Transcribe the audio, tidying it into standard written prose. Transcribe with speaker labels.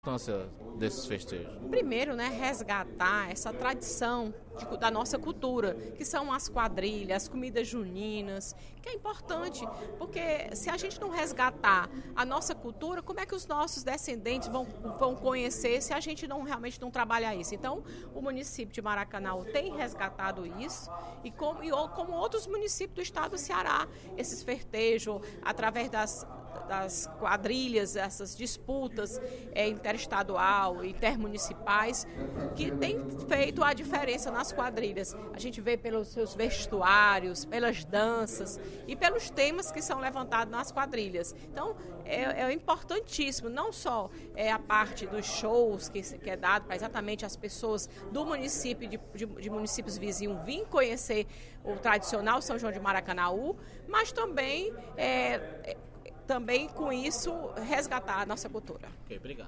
Speaker 1: Importância desses festejos?
Speaker 2: Primeiro, né, resgatar essa tradição da nossa cultura, que são as quadrilhas, as comidas juninas, que é importante, porque se a gente não resgatar a nossa cultura, como é que os nossos descendentes vão conhecer se a gente realmente não trabalhar isso? Então, o município de Maracanaú tem resgatado isso, e como outros municípios do estado do Ceará, esses festejos, através das quadrilhas, essas disputas interestadual, intermunicipais, que tem feito a diferença nas quadrilhas. A gente vê pelos seus vestuários, pelas danças e pelos temas que são levantados nas quadrilhas. Então, é importantíssimo, não só a parte dos shows que é dado para exatamente as pessoas do município, de municípios vizinhos virem conhecer o tradicional São João de Maracanaú, mas também com isso resgatar a nossa cultura.
Speaker 1: Ok, obrigado.